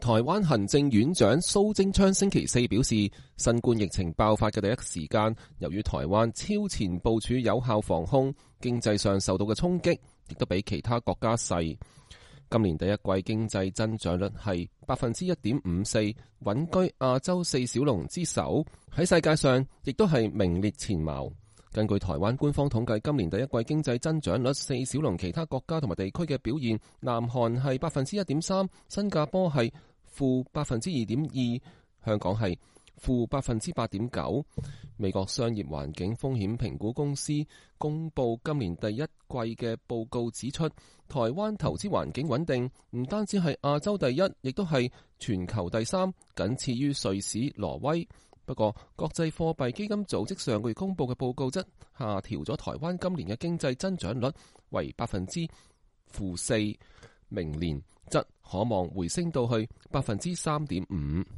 台灣行政院長蘇貞昌星期四表示，新冠疫情爆發嘅第一時間，由於台灣超前部署有效防控，經濟上受到嘅衝擊亦都比其他國家細。今年第一季經濟增長率係1.54%，穩居亞洲四小龍之首，喺世界上亦都係名列前茅。根據台灣官方統計，今年第一季經濟增長率四小龍其他國家同埋地區嘅表現，南韓係1.3%，新加坡係-2.2%，香港係-8.9%。美國商業環境風險評估公司公布今年第一季嘅報告指出，台灣投資環境穩定，唔單止係亞洲第一，亦都係全球第三，僅次於瑞士、挪威。不過，國際貨幣基金組織上個月公布嘅報告則下調咗台灣今年嘅經濟增長率為-4%，明年則可望回升到去3.5%。